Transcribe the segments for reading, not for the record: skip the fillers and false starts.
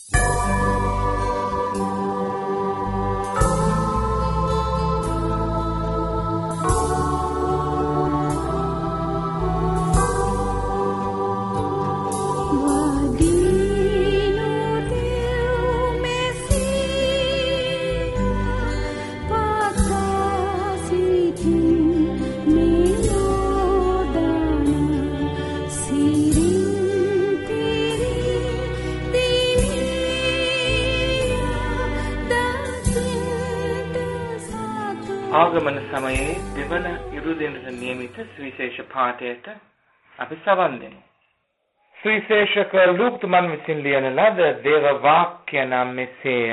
ආගමන සමයේ දෙවන ඉරුදිනට නියමිත සුවිශේෂ පාඨයට අපි සවන් දෙමු. සුවිශේෂක ලූක්තුමන් විසින් ලියන ලද දේව වාක්‍ය නම් මෙසේය.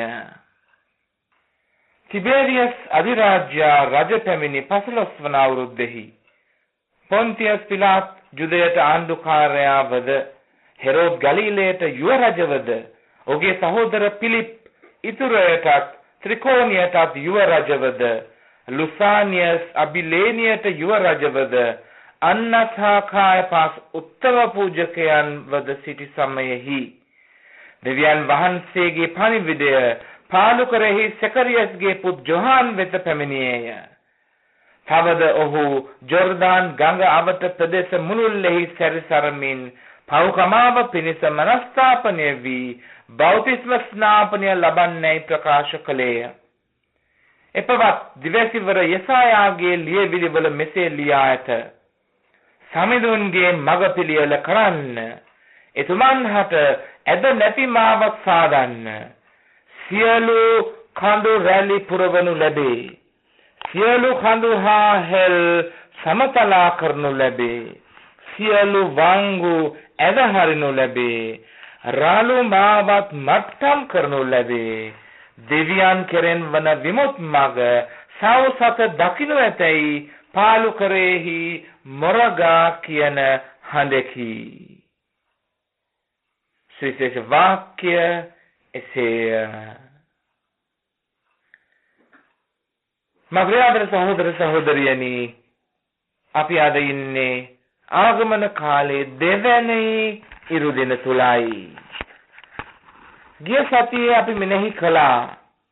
තිබේරියස් අධිරාජ්‍ය රජ පැමිණි 15 වන අවුරුද්දෙහි පොන්තියස් පිලාත් ජුදයට ආණ්ඩුකාරයාවද හෙරෝද් ගලීලයට යුව රජවද ඔහුගේ සහෝදර පිලිප් ඉතුරයටත් ත්‍රිකෝණියටත් යුව රජවද ලුසානියස් අබිලේනියට යුව රජවද අන්නථාකාය පාස් උත්තම පූජකයන් වද සිටි සමයෙහි දෙවියන් වහන්සේගේ පණිවිඩය පාලුකරෙහි සකරියස්ගේ පුත් ජොහාන් වෙත පැමිණියේය. තවද ඔහු ජෝර්දාන් ගඟ අවට ප්‍රදේශ මුළුල්ලෙහි සැරිසරමින් පව්කමාව පිණිස මනස්ථාපනය වී බෞතිස්ම ස්නාපනය ලබන්නයි ප්‍රකාශ කළේය. එපවත් දිවැසිවර යසායාගේ ලියවිලිවල මෙසේ ලියා ඇත. සමිඳුන්ගේ මග පිළියෙල කරන්න, එතුමන් හට ඇද නැති මාවක් සාදන්න, සියලු කඳු රැලි පුරවනු ලැබේ, සියලු කඳු හා හෙල් සමතලා කරනු ලැබේ, සියලු වංගු ඇද හරිනු ලැබේ, රාළු මාවත් මට්ටම් කරනු ලැබේ, දෙවියන් කෙරෙන් වන විමුත් මග සවසත දකින්න ඇතැයි පාලුකරෙහි මොරගා කියන හඬකි. සුවිශේෂ වාක්‍ය එසේය. මග්‍රයාදර සහෝදර සහෝදරියනි, අපි අද ඉන්නේ ආගමන කාලේ දෙවැනි ඉරුදින තුලයි. ගිය සතියේ අපි මෙනෙහි කළා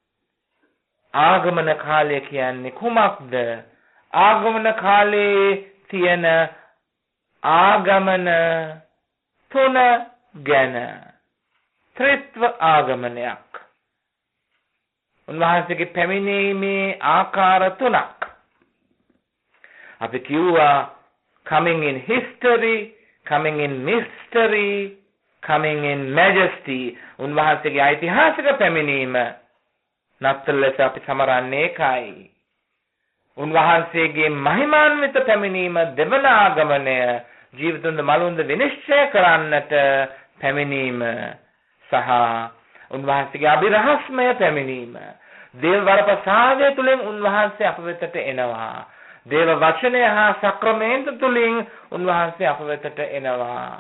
ආගමන කාලය කියන්නේ කුමක්ද? ආගමන කාලේ තියෙන ආගමන තුන ගැන. ත්‍රිත්ව ආගමනයක්. උන්වහන්සේගේ පැමිණීමේ ආකාර තුනක්. අපි කිව්වා coming in history, coming in mystery, coming in majesty. උන්වහන්සේගේ ඓතිහාසික පැමිණීම නත්තල් ලෙස අපි සමරන්නේ ඒකයි. උන්වහන්සේගේ මහිමාන්විත පැමිණීම දෙවන ආගමනය, ජීවිතුන්ද මලුන්ද විනිශ්චය කරන්නට පැමිණීම සහ උන්වහන්සේගේ අභිරහස්මය පැමිණීම. දේව වරප්‍රසාදය තුළින් උන්වහන්සේ අප වෙතට එනවා. දේව වචනය හා සක්‍රමේන්ත තුළින් උන්වහන්සේ අප වෙතට එනවා.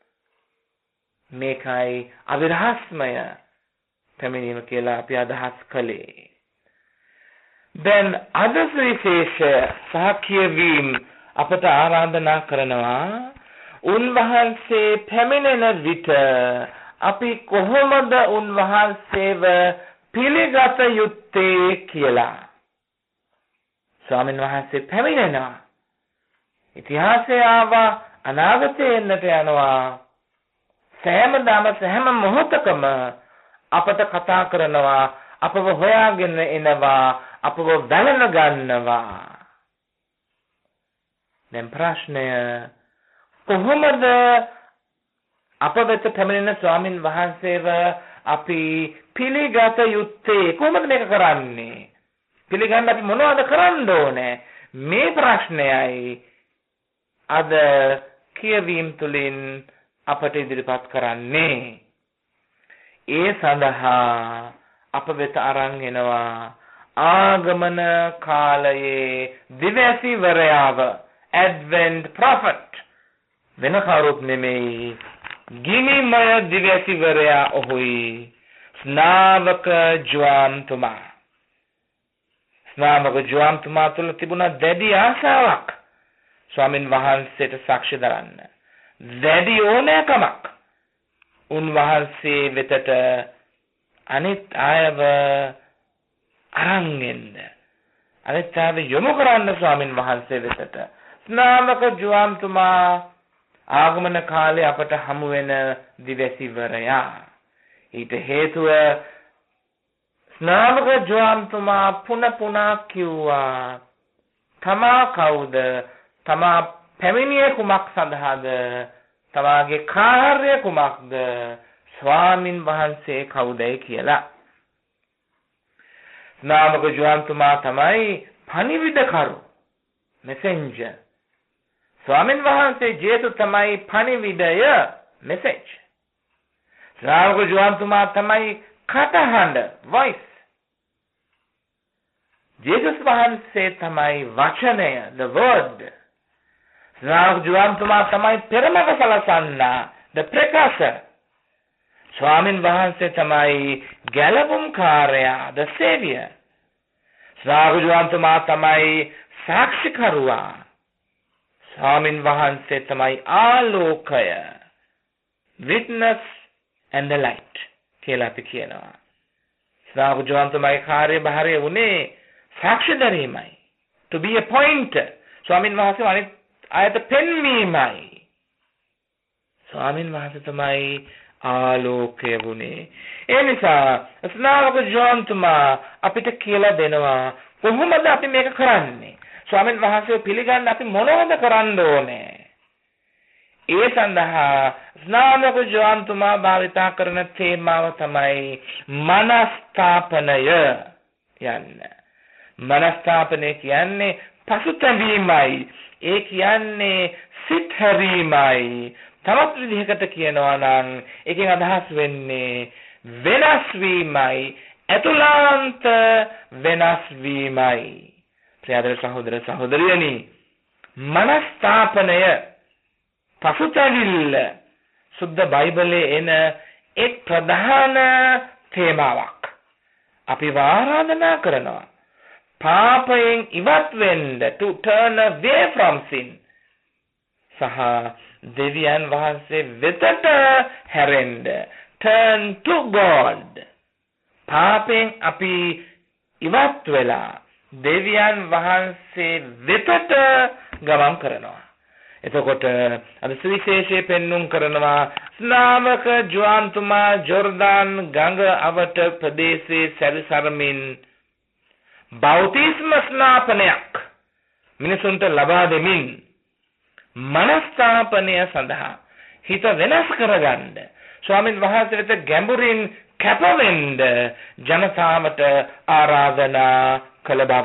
මේකයි අවිරහස්මය පැමිණීම කියලා අපි අදහස් කළේ. දැන් අද විශේෂ සහ කියවීම අපට ආරාධනා කරනවා උන්වහන්සේ පැමිණෙන විට අපි කොහොමද උන්වහන්සේව පිළිගත යුත්තේ කියලා. ස්වාමීන් වහන්සේ පැමිණෙනවා. ඉතිහාසය ආවා, අනාගතේ එන්නට යනවා. සෑම මොහොතකම අපට කතා කරනවා, අපව හොයාගෙන එනවා, අපව දැනන ගන්නවා. දැන් ප්‍රශ්නය, කොහොමද අප වෙත පැමිණෙන ස්වාමින් වහන්සේව අපි පිළිගත යුත්තේ? කොහොමද මේක කරන්නේ? පිළිගන්න අපි මොනවද කරන්න ඕනේ? මේ ප්‍රශ්නයයි අද කියවීම තුළින් අපට ඉදිරිපත් කරන්නේ. ඒ සඳහා අප වෙත අරන් එනවා ආගමන කාලයේ දිවැසිවරයාව, ඇඩ්වෙන්ට් ප්‍රොෆට්. වෙන කවුරුත් නෙමෙයි, ගිනිමය දිවැසිවරයා ඔහුයි. ස්නාවක ජෝන්තුමා. ස්නාවක ජෝන්තුමා තුළ තිබුණා දැඩි ආශාවක් ස්වාමින් වහන්සේට සාක්ෂි දරන්න. දැඩි ඕනෑකමක් උන්වහන්සේ වෙතට අනිත් අයව අරන් එන්න. අනිත් අයව යොමු කරන්න ස්වාමින් වහන්සේ වෙතට. ස්නාවක ජුවන්තුමා ආගමන කාලේ අපට හමු වෙන දිවැසිවරයා. ඊට හේතුව ස්නාවක ජුවන්තුමා පුනා කිව්වා තමා කවුද? තමා පැමිණියේ කුමක් සඳහාද? තමාගේ කාර්ය කුමක්ද? ස්වාමින් වහන්සේ කවුදයි කියලා. ස්නාවක ජුවන්තුමා තමයි පණිවිඩකරු, මෙසෙන්ජර්. ස්වාමින් වහන්සේ ජේසුස් තමයි පණිවිඩය, මෙසේජ්. ස්නාවක ජුවන්තුමා තමයි කටහඬ, voice. ජේසුස් වහන්සේ තමයි වචනය, the word. ස්නාවක ජුවන්තුමා තමයි පෙරමග සලසන්නා, the precursor. ස්වාමින් වහන්සේ තමයි ගැලවුම්කාරයා, the savior. ස්නාවක ජුවන්තුමා තමයි සාක්ෂිකරුවා. ස්වාමින් වහන්සේ තමයි ආලෝකය, witness and the light කියලා අපි කියනවා. ස්නාවක ජුවන්තුමාගේ කාර්යභාරය වුණේ සාක්ෂි දැරීමයි, to be a pointer. ස්වාමින් වහන්සේ අනිත් අයට පෙන්වීමයි. ස්වාමින් වහන්සේ තමයි ආලෝකය වුණේ. ඒ නිසා ස්නාවක ජුවන්තුමා අපිට කියලා දෙනවා කොහොමද අපි මේක කරන්නේ? ස්වාමින් වහන්සේ පිළිගන්න අපි මොනවද කරන්න ඕනේ? ඒ සඳහා ස්නාවක ජුවන්තුමා භාවිතා කරන තේමාව තමයි මනස්ථාපනය යන්න. මනස්ථාපනය කියන්නේ පසුතැවීමයි. ඒ කියන්නේ සිත් හැරීමයි. තවත් විදිහකට කියනවා නම් ඒකෙන් අදහස් වෙන්නේ වෙනස් වීමයි, අතුලාන්ත වෙනස් වීමයි. ප්‍රියදර සහෝදර සහෝදරියනි, මනස්ථාපනය, පසුතැවිල්ල සුද්ධ බයිබලයේ එන එක් ප්‍රධාන තේමාවක්. අපි ආරාධනා කරනවා පාපයෙන් ඉවත් වෙන්න, to turn away from sin. සහ දෙවියන් වහන්සේ වෙතට හැරෙන්න, turn to God. පාපයෙන් අපි ඉවත් වෙලා දෙවියන් වහන්සේ වෙතට ගමන් කරනවා. එතකොට අද සුවිශේෂයේ පෙන්눔 කරනවා ස්නාවක ජුවන්තුමා ජෝර්දාන් ගඟ අවට ප්‍රදේශයේ සැරිසරමින් බෞතිස්ම ස්නාපනයක් මිනිසුන්ට ලබා දෙමින් මනස්ථාපනය සඳහා හිත වෙනස් කරගන්න ස්වාමින් වහන්සේ වෙත ගැඹුරින් කැපවෙන්න ජනතාවට ආරාධනා කළ බව.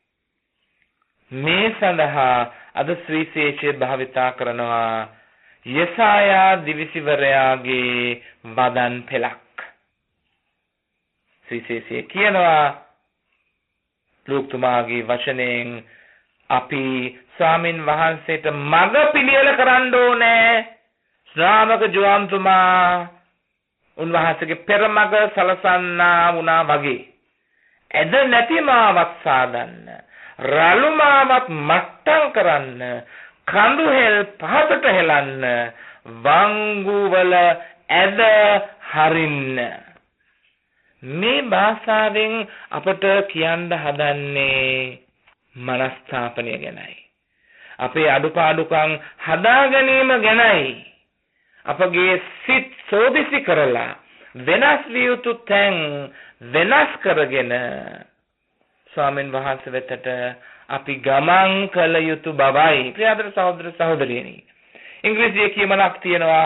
මේ සඳහා අද ශ්‍රීශේෂය භාවිතා කරනවා යෙසායා දිවිසිවරයාගේ වදන් පෙළක්. ශ්‍රීශේෂය කියනවා ලූක්තුමාගේ වචනයෙන් අපි ස්වාමින් වහන්සේට මඟ පිළියෙල කරන්න ඕනේ. ශ්‍රාවක ජුවන්තුමා උන්වහන්සේගේ පෙරමග සලසන්නා වුණා වගේ ඇද නැති මාවක් සාදන්න, රළු මාවක් මට්ටම් කරන්න, කඳු හෙල් පහතට හෙලන්න, වංගු වල ඇද හරින්න. මේ භාෂාවෙන් අපට කියන්න හදන්නේ මනස්ථාපනය ගැනයි. අපේ අඩුපාඩුකම් හදා ගැනීම ගැනයි. අපගේ සිත් සෝදිසි කරලා වෙනස් විය යුතු තැන් වෙනස් කරගෙන ස්වාමීන් වහන්සේ වෙතට අපි ගමන් කළ යුතු බවයි. ප්‍රියදර සහෝදර සහෝදරියනි, ඉංග්‍රීසියේ කියමනක් තියෙනවා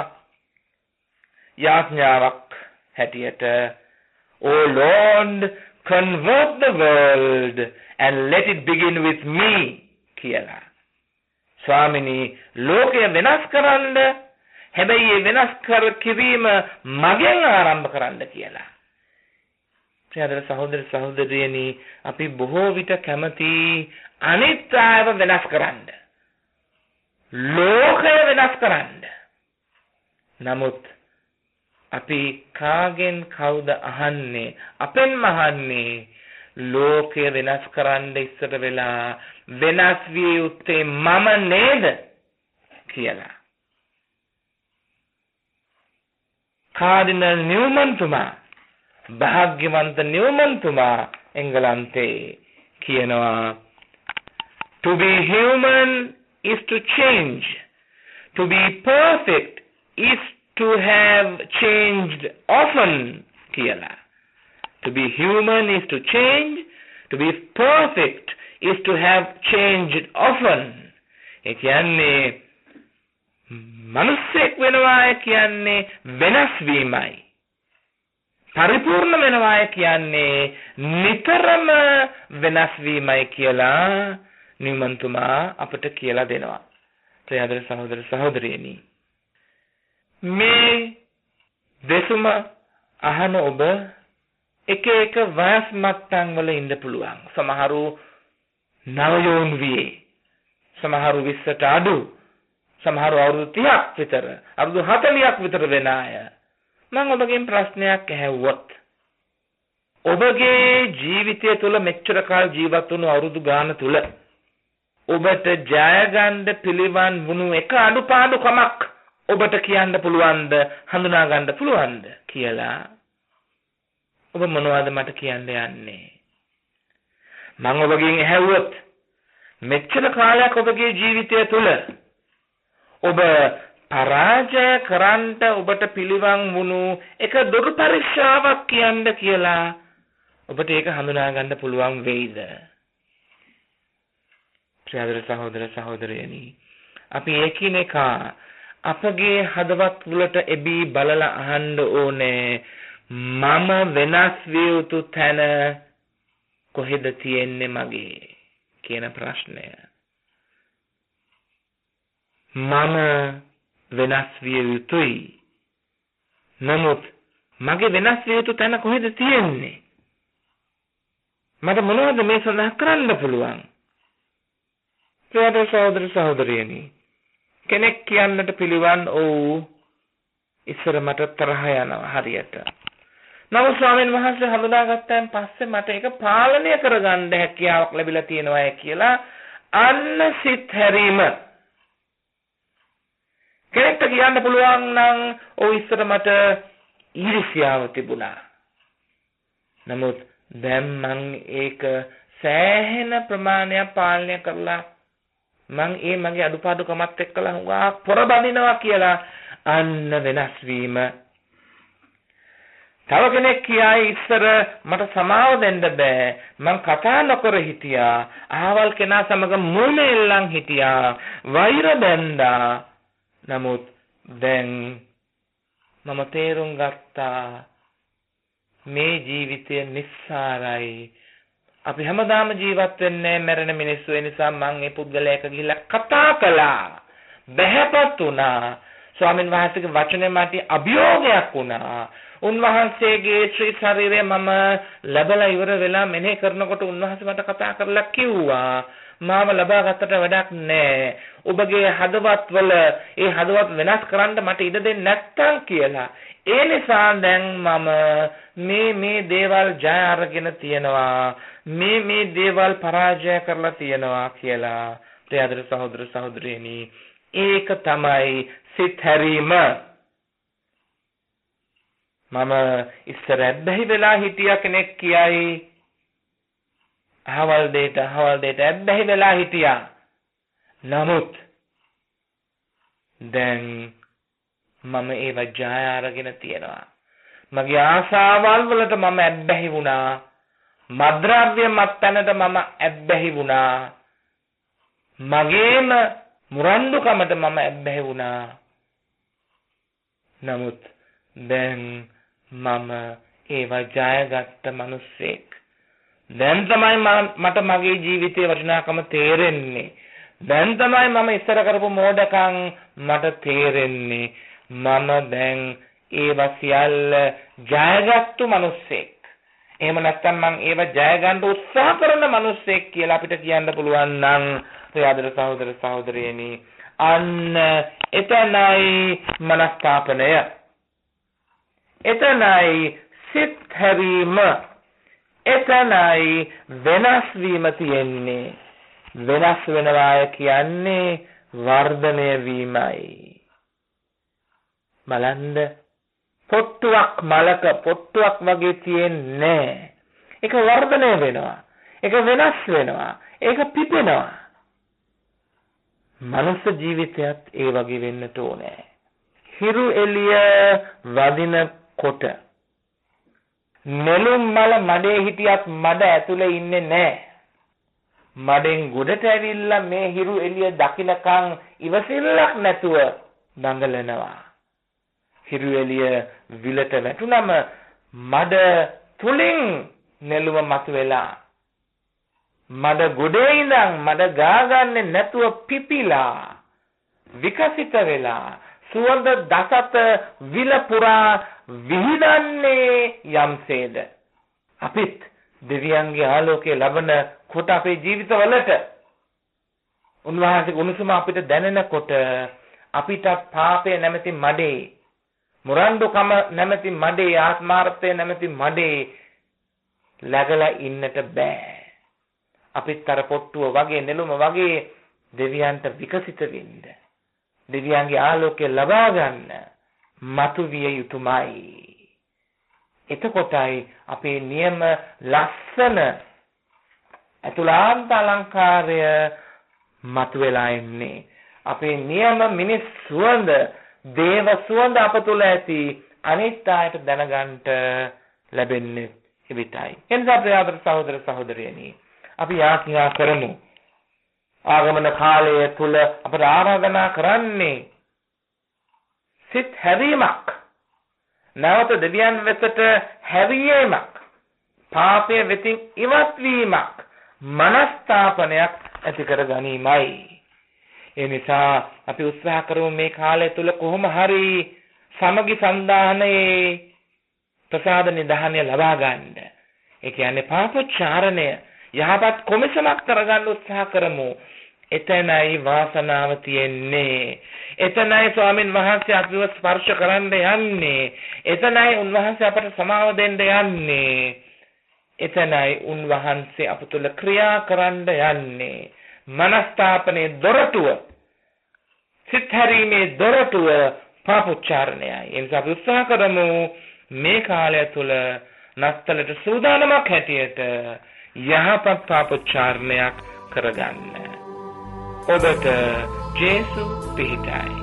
යාඥාවක් හැටියට, "Oh Lord, convert the world and let it begin with me" කියලා. ස්වාමිනී, ලෝකය වෙනස් කරන්න, හැබැයි වෙනස් කර කිරීම මගෙන් ආරම්භ කරන්න කියලා. ප්‍රියදර සහෝදර සහෝදරියනි, අපි බොහෝ විට කැමති අනිත් අයව වෙනස් කරන්න, ලෝකය වෙනස් කරන්න. නමුත් අපි කාගෙන් කවුද අහන්නේ? අපෙන්ම අහන්නේ ලෝකය වෙනස් කරන්න ඉස්සර වෙලා වෙනස් විය යුත්තේ මම නේද කියලා. කාඩිනල් නිව්මන් තුමා භාග්‍යවන්ත නිවමන්තුමා එංගලන්තේ කියනවා to be human is to change, to be perfect is to have changed often කියලා. To be human is to change, to be perfect is to have changed often. ඒ කියන්නේ මනුස්සයෙක් වෙනවා කියන්නේ වෙනස් වීමයි. පරිපූර්ණ වෙනවා කියන්නේ නිතරම වෙනස් වීමයි කියලා නිවමන්තුමා අපට කියලා දෙනවා. ප්‍රියදර සහෝදර සහෝදරියනි, මේ දෙසුම අහන ඔබ එක එක වයස් මට්ටම් වල ඉන්න පුළුවන්. සමහරු නවයෝන් වියේ, සමහරු 20ට අඩු, සමහරු අවුරුදු 30ක් විතර, අවුරුදු 40ක් විතර වෙන අය. මම ඔබගෙන් ප්‍රශ්නයක් ඇහුවොත්, ඔබගේ ජීවිතය තුළ මෙච්චර කාල ජීවත් වුණු අවුරුදු ගාන තුළ ඔබට ජය ගන්න පිළිවන් වුණු එක අඩුපාඩුකමක් ඔබට කියන්න පුළුවන්ද, හඳුනා ගන්න පුළුවන්ද කියලා ඔබ මොනවද මට කියන්න යන්නේ? මම ඔබගෙන් ඇහුවොත් මෙච්චර කාලයක් ඔබගේ ජීවිතය තුළ ඔබ පරාජය කරන්නට ඔබට පිළිවන් වුණු එක දුරු පරීක්ෂාවක් කියන්න කියලා ඔබට ඒක හඳුනා ගන්න පුළුවන් වෙයිද? ප්‍රියදර සහෝදර සහෝදරියනි, අපි එකිනෙකා අපගේ හදවත් වලට එබී බලලා අහන්න ඕනේ, මම වෙනස් විය යුතු තැන කොහෙද තියෙන්නේ මගේ කියන ප්‍රශ්නය. මම වෙනස් විය යුතුයි. නමුත් මගේ වෙනස් විය යුතු තැන කොහෙද තියෙන්නේ? මට මොනවද මේ සඳහා කරන්න පුළුවන්? ප්‍රිය සහෝදර සහෝදරියනි, කෙනෙක් කියන්නට පිළිවන් ඔව් ඉස්සර මට තරහ යනවා හරියට. නමුත් ස්වාමීන් වහන්සේ හඳුනාගත්තාන් පස්සේ මට ඒක පාලනය කරගන්න හැකියාවක් ලැබිලා තියෙනවා කියලා අන්න සිත් හැරීම. කෙනෙක්ට කියන්න පුළුවන් නම් ඔව් ඉස්සර මට ඊර්ෂ්‍යාව තිබුණා. නමුත් දැන් මං ඒක සෑහෙන ප්‍රමාණයක් පාලනය කරලා මං ඒ මගේ අඩුපාඩුකමත් එක්කලා හුඟා පොරබදිනවා කියලා අන්න වෙනස් වීම. තව කෙනෙක් කියයි ඉස්සර මට සමාව දෙන්න බෑ, මං කතා නොකර හිටියා, අහවල් කෙනා සමග මුණෙල්ලන් හිටියා, වෛර බැන්දා. නමුත් දැන් මම තේරුම් ගත්තා මේ ජීවිතය නිස්සාරයි. අපි හැමදාම ජීවත් වෙන්නේ මැරෙන මිනිස්සු. ඒ නිසා මම මේ පුද්ගලයාට ගිහිල්ලා කතා කළා, බහැපත් වුණා. ස්වාමීන් වහන්සේගේ වචනේ මට අභියෝගයක් වුණා. උන්වහන්සේගේ ශ්‍රී ශරීරය මම ලැබලා ඉවර වෙලා මෙනෙහි කරනකොට උන්වහන්සේ මට කතා කරලා කිව්වා මාව ලබා ගත්තට වැඩක් නැහැ. ඔබගේ හදවත් වල ඒ හදවත් වෙනස් කරන්න මට ඉඩ දෙන්නේ නැත්තම් කියලා. ඒ නිසා දැන් මම මේ දේවල් ජය අරගෙන තියනවා, මේ දේවල් පරාජය කරලා තියනවා කියලා. ප්‍රියදර සහෝදර සහෝදරියනි, ඒක තමයි සිත් හැරීම. මම ඉස්සර ඇබ්බැහි වෙලා හිටියා කෙනෙක් කියයි, අහවල් දෙයට ඇබ්බැහි වෙලා හිටියා. නමුත් දැන් මම ඒව ජය අරගෙන තියනවා. මගේ ආසාවල් වලට මම ඇබ්බැහි වුණා. මද්ද්‍රව්‍ය මත්තනට මම ඇබ්බැහි වුණා. මගේම මුරණ්ඩුකමට මම ඇබ්බැහි වුණා. නමුත් දැන් මම ඒව ජයගත්ත මිනිස්සෙක්. දැන් තමයි මට මගේ ජීවිතයේ වටිනාකම තේරෙන්නේ. දැන් තමයි මම ඉස්සර කරපු මෝඩකම් මට තේරෙන්නේ. මම දැන් ඒව සියල්ල ජයගත්තු මිනිස්සෙක්. එහෙම නැත්නම් මම ඒව ජය ගන්න උත්සාහ කරන මිනිස්සෙක් කියලා අපිට කියන්න පුළුවන් නම් ප්‍රියදර සහෝදර සහෝදරියනි, අන්න එතනයි මනස්ථාපනය. එතනයි සිත් හැරීම. එතනයි වෙනස් වීම තියෙන්නේ. වෙනස් වෙනවා කියන්නේ වර්ධනය වීමයි. බලන්න පොට්ටුවක් මලක පොට්ටුවක් වගේ තියෙන්නේ. ඒක වර්ධනය වෙනවා. ඒක වෙනස් වෙනවා. ඒක පිපෙනවා. මනුස්ස ජීවිතයත් ඒ වගේ වෙන්නට ඕනේ. හිරු එළිය වදිනකොට නෙළුම් මල මඩේ හිටියත් මඩ ඇතුලේ ඉන්නේ නැහැ. මඩෙන් ගොඩට ඇවිල්ලා මේ හිරු එළිය දකින්නකන් ඉවසිල්ලක් නැතුව දඟලනවා. හිරු එළිය විලට වැටුනම මඩ තුලින් නෙළුම මතුවෙලා මඩ ගොඩේ ඉඳන් මඩ ගාගන්නේ නැතුව පිපිලා විකසිත වෙලා සුවඳ දසත විල පුරා විහිදන්නේ යම්සේද අපිත් දෙවියන්ගේ ආලෝකයේ ලබන කොට අපේ ජීවිතවලට උන්වහන්සේගේ උණුසුම අපිට දැනෙනකොට අපිට පාපය නැමැති මඩේ මුරණ්ඩුකම නැමැති මඩේ ආත්මාර්ථය නැමැති මඩේ läගලා ඉන්නට බෑ. අපිත් අර පොට්ටුව වගේ නෙළුම වගේ දෙවියන්ට විකසිත වෙන්න දෙවියන්ගේ ආලෝකය ලබා ගන්න මතුවිය යුතුමයි. එතකොටයි අපේ නියම ලස්සන අතුලාන්ත අලංකාරය මතුවලා එන්නේ. අපේ නියම මිනිස් සුවඳ දේව සුවඳ අප තුළ ඇති අනිත් අයට දැනගන්නට ලැබෙන්නේ එවිටයි. එනිසා ප්‍රියතර සහෝදර සහෝදරියනි අපි යාඥා කරමු. ආගමන කාලය තුල අපට ආරාධනා කරන්නේ සිත් හැරීමක්. නැවත දෙවියන් වෙතට හැරීමක්. පාපය වෙතින් ඉවත් වීමක්. මනස්ථාපනයක් ඇති කර ගැනීමයි. ඒ නිසා අපි උත්සාහ කරමු මේ කාලය තුල කොහොම හරි සමගි සන්දානයේ ප්‍රසාද නිධානය ලබා ගන්න. ඒ කියන්නේ පාපෝච්චාරණය යහපත් කොමිසමක් කරගන්න උත්සාහ කරමු. එතනයි වාසනාව තියෙන්නේ. එතනයි ස්වාමින් වහන්සේ අපිව ස්පර්ශ කරන්න යන්නේ. එතනයි උන්වහන්සේ අපට සමාව දෙන්න යන්නේ. එතනයි උන්වහන්සේ අප තුළ ක්‍රියා කරන්න යන්නේ. මනස්ථාපනයේ දොරටුව සිත් හැරීමේ දොරටුව පාපෝච්චාරණයයි. ඒ නිසා අපි උත්සාහ කරමු මේ කාලය තුල නස්තලට සූදානමක් හැටියට යහපත් පාපෝච්චාරණයක් කරගන්න. ඔබට ජේසු පිහිටයි.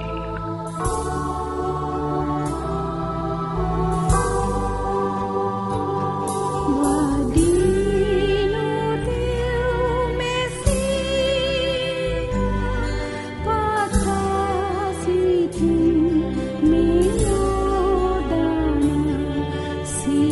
See